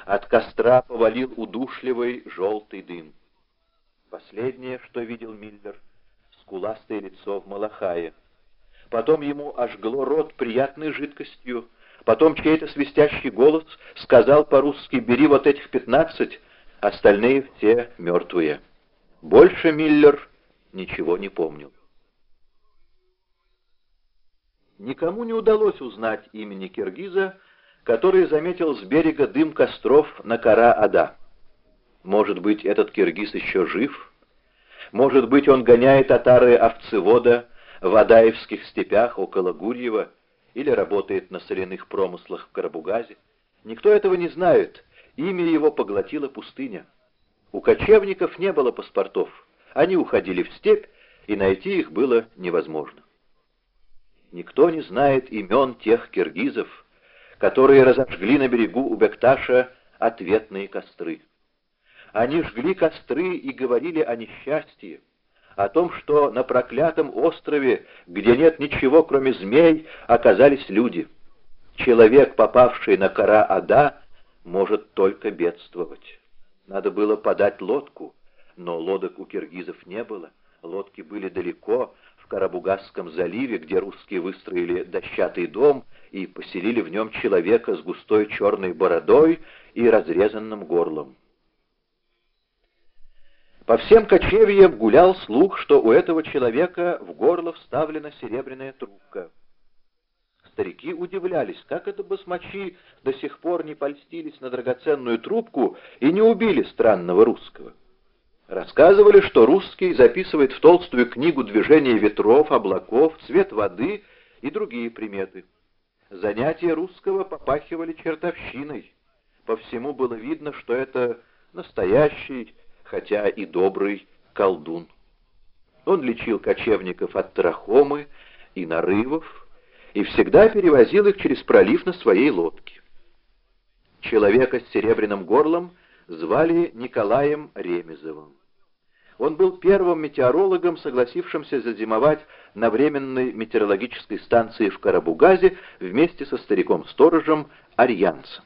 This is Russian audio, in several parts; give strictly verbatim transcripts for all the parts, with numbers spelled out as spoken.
От костра повалил удушливый желтый дым. Последнее, что видел Миллер, скуластое лицо в малахае. Потом ему ожгло рот приятной жидкостью. Потом чей-то свистящий голос сказал по-русски: «Бери вот этих пятнадцать, остальные все мертвые». Больше Миллер ничего не помнил. Никому не удалось узнать имени киргиза, который заметил с берега дым костров на Кара-Ада. Может быть, этот киргиз еще жив? Может быть, он гоняет отары овцевода в Адаевских степях около Гурьева или работает на соляных промыслах в Карабугазе? Никто этого не знает, имя его поглотила пустыня. У кочевников не было паспортов, они уходили в степь, и найти их было невозможно. Никто не знает имен тех киргизов, которые разожгли на берегу у Бекташа ответные костры. Они жгли костры и говорили о несчастье, о том, что на проклятом острове, где нет ничего, кроме змей, оказались люди. Человек, попавший на Кара-Ада, может только бедствовать. Надо было подать лодку, но лодок у киргизов не было. Лодки были далеко, в Карабугасском заливе, где русские выстроили дощатый дом и поселили в нем человека с густой черной бородой и разрезанным горлом. По всем кочевьям гулял слух, что у этого человека в горло вставлена серебряная трубка. Старики удивлялись, как это басмачи до сих пор не польстились на драгоценную трубку и не убили странного русского. Рассказывали, что русский записывает в толстую книгу движение ветров, облаков, цвет воды и другие приметы. Занятия русского попахивали чертовщиной. По всему было видно, что это настоящий, хотя и добрый колдун. Он лечил кочевников от трахомы и нарывов и всегда перевозил их через пролив на своей лодке. Человека с серебряным горлом звали Николаем Ремезовым. Он был первым метеорологом, согласившимся зазимовать на временной метеорологической станции в Карабугазе вместе со стариком-сторожем Арьянцем.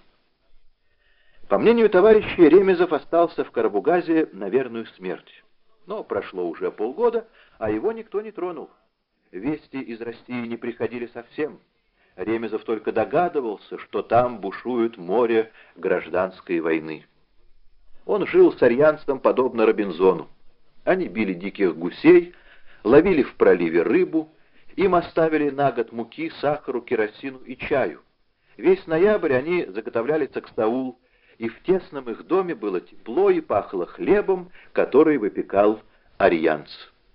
По мнению товарища, Ремезов остался в Карабугазе на верную смерть. Но прошло уже полгода, а его никто не тронул. Вести из России не приходили совсем. Ремезов только догадывался, что там бушует море гражданской войны. Он жил с Арьянцем подобно Робинзону. Они били диких гусей, ловили в проливе рыбу, им оставили на год муки, сахару, керосину и чаю. Весь ноябрь они заготовляли цаксаул, и в тесном их доме было тепло и пахло хлебом, который выпекал Арьянц.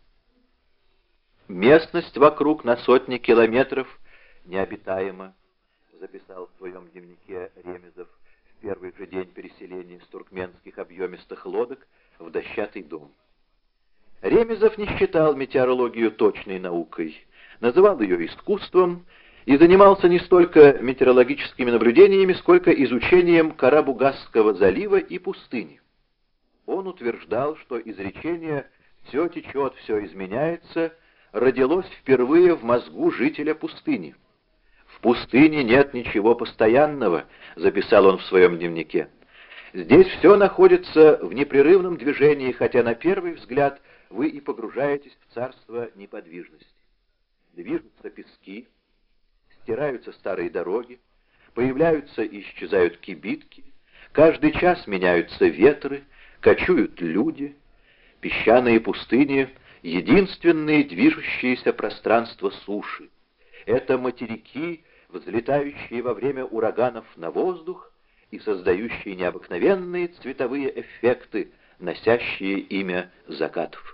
«Местность вокруг на сотни километров необитаема», записал в своем дневнике Ремезов в первый же день переселения с туркменских объемистых лодок в дощатый дом. Ремезов не считал метеорологию точной наукой, называл ее искусством и занимался не столько метеорологическими наблюдениями, сколько изучением Карабугасского залива и пустыни. Он утверждал, что изречение «все течет, все изменяется» родилось впервые в мозгу жителя пустыни. «В пустыне нет ничего постоянного», — записал он в своем дневнике. «Здесь все находится в непрерывном движении, хотя на первый взгляд вы и погружаетесь в царство неподвижности. Движутся пески, стираются старые дороги, появляются и исчезают кибитки, каждый час меняются ветры, кочуют люди, песчаные пустыни — единственные движущиеся пространства суши. Это материки, взлетающие во время ураганов на воздух и создающие необыкновенные цветовые эффекты, носящие имя закатов».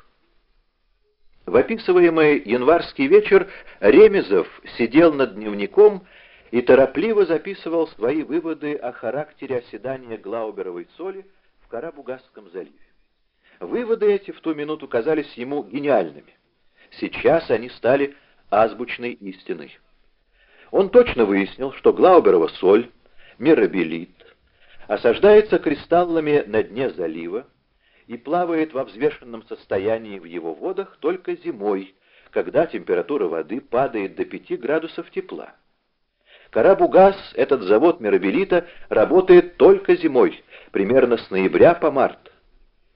В описываемый январский вечер Ремезов сидел над дневником и торопливо записывал свои выводы о характере оседания Глауберовой соли в Карабугасском заливе. Выводы эти в ту минуту казались ему гениальными. Сейчас они стали азбучной истиной. Он точно выяснил, что Глауберова соль, мирабелит, осаждается кристаллами на дне залива и плавает во взвешенном состоянии в его водах только зимой, когда температура воды падает до пяти градусов тепла. Карабугаз, этот завод мирабелита, работает только зимой, примерно с ноября по март.